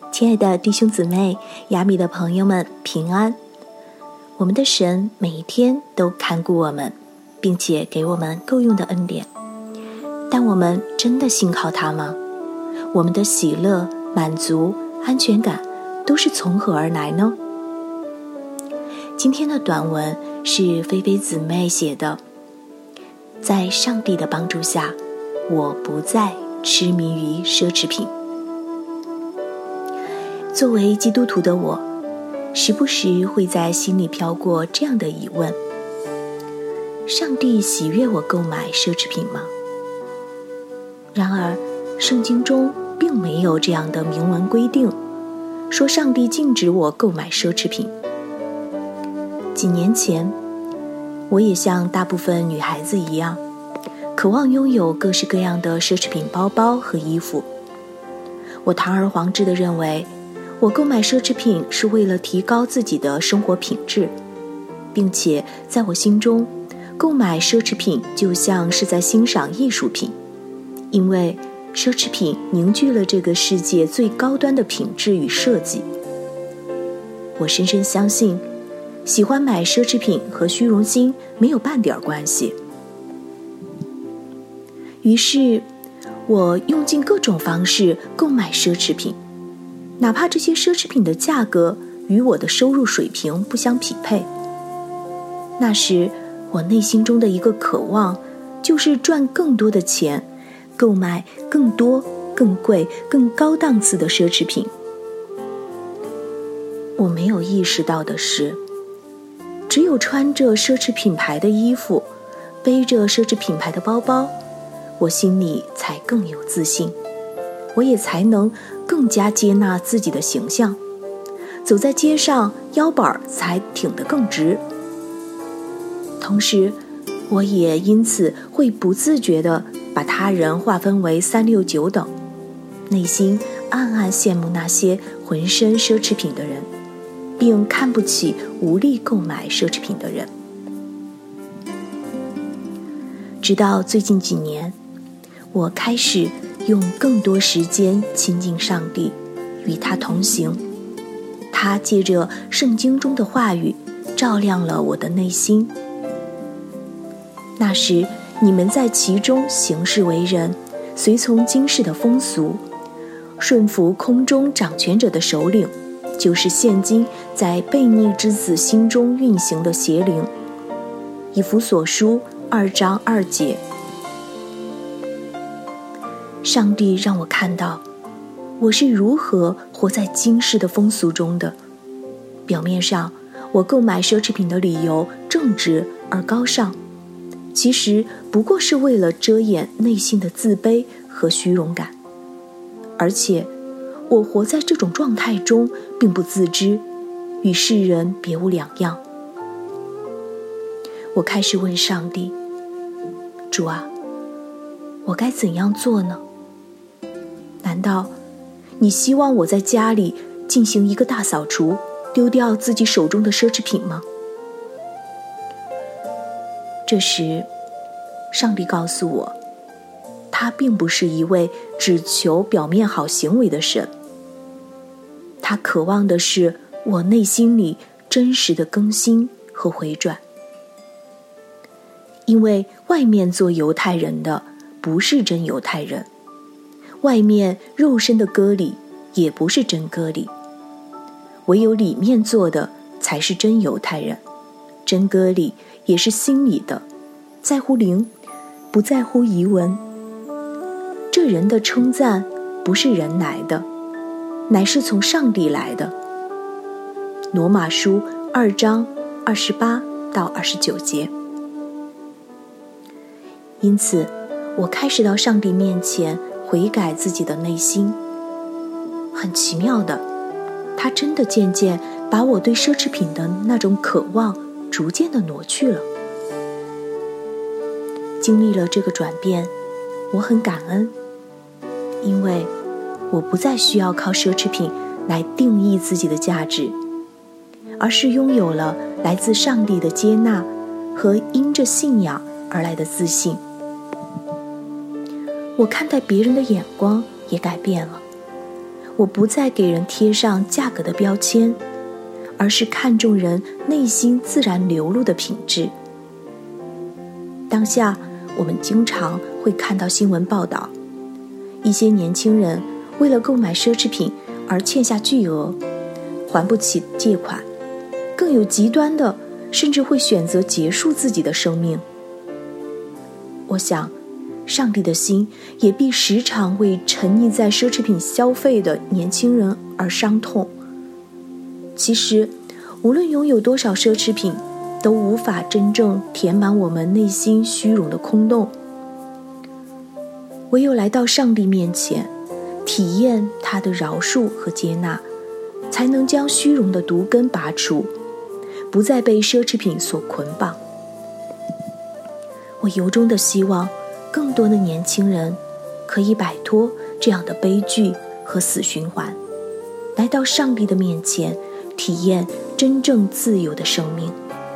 亲爱的弟兄姊妹、雅米的朋友们，平安。我们的神每一天都看顾我们，并且给我们够用的恩典。但我们真的信靠他吗？我们的喜乐、满足、安全感都是从何而来呢？今天的短文是菲菲姊妹写的，在上帝的帮助下，我不再痴迷于奢侈品。作为基督徒的我，时不时会在心里飘过这样的疑问：上帝喜悦我购买奢侈品吗？然而，圣经中并没有这样的明文规定，说上帝禁止我购买奢侈品。几年前，我也像大部分女孩子一样，渴望拥有各式各样的奢侈品包包和衣服。我堂而皇之地认为，我购买奢侈品是为了提高自己的生活品质，并且在我心中，购买奢侈品就像是在欣赏艺术品，因为奢侈品凝聚了这个世界最高端的品质与设计。我深深相信，喜欢买奢侈品和虚荣心没有半点关系。于是，我用尽各种方式购买奢侈品，哪怕这些奢侈品的价格与我的收入水平不相匹配。那时，我内心中的一个渴望，就是赚更多的钱，购买更多、更贵、更高档次的奢侈品。我没有意识到的是，只有穿着奢侈品牌的衣服，背着奢侈品牌的包包，我心里才更有自信，我也才能更加接纳自己的形象，走在街上腰板才挺得更直。同时，我也因此会不自觉地把他人划分为3、6、9等，内心暗暗羡慕那些浑身奢侈品的人，并看不起无力购买奢侈品的人。直到最近几年，我开始用更多时间亲近上帝，与他同行。他借着圣经中的话语照亮了我的内心。那时，你们在其中行事为人，随从今世的风俗，顺服空中掌权者的首领，就是现今在悖逆之子心中运行的邪灵。以弗所书2章2节。上帝让我看到，我是如何活在今世的风俗中的。表面上，我购买奢侈品的理由正直而高尚，其实不过是为了遮掩内心的自卑和虚荣感。而且，我活在这种状态中并不自知，与世人别无两样。我开始问上帝：主啊，我该怎样做呢？难道你希望我在家里进行一个大扫除，丢掉自己手中的奢侈品吗？这时，上帝告诉我，他并不是一位只求表面好行为的神，他渴望的是我内心里真实的更新和回转。因为外面做犹太人的不是真犹太人，外面肉身的割礼也不是真割礼，唯有里面做的才是真犹太人。真割礼也是心里的，在乎灵，不在乎仪文。这人的称赞不是人来的，乃是从上帝来的。罗马书2章28到29节。因此，我开始到上帝面前悔改自己的内心。很奇妙的，他真的渐渐把我对奢侈品的那种渴望逐渐地挪去了。经历了这个转变，我很感恩，因为我不再需要靠奢侈品来定义自己的价值，而是拥有了来自上帝的接纳和因着信仰而来的自信。我看待别人的眼光也改变了， 我不再给人贴上价格的标签，而是看重人内心自然流露的品质。当下我们经常会看到新闻报道，一些年轻人为了购买奢侈品而欠下巨额，还不起借款，更有极端的，甚至会选择结束自己的生命。我想，上帝的心也必时常为沉溺在奢侈品消费的年轻人而伤痛。其实，无论拥有多少奢侈品，都无法真正填满我们内心虚荣的空洞。唯有来到上帝面前，体验他的饶恕和接纳，才能将虚荣的毒根拔除，不再被奢侈品所捆绑。我由衷的希望更多的年轻人可以摆脱这样的悲剧和死循环，来到上帝的面前，体验真正自由的生命。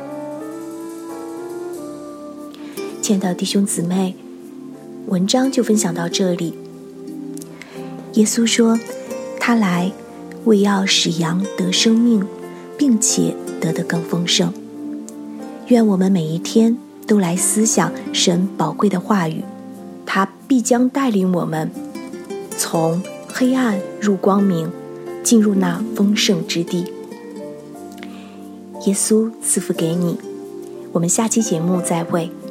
亲爱的弟兄姊妹，文章就分享到这里。耶稣说，他来为要使羊得生命，并且得更丰盛。愿我们每一天都来思想神宝贵的话语，他必将带领我们从黑暗入光明，进入那丰盛之地。耶稣赐福给你，我们下期节目再会。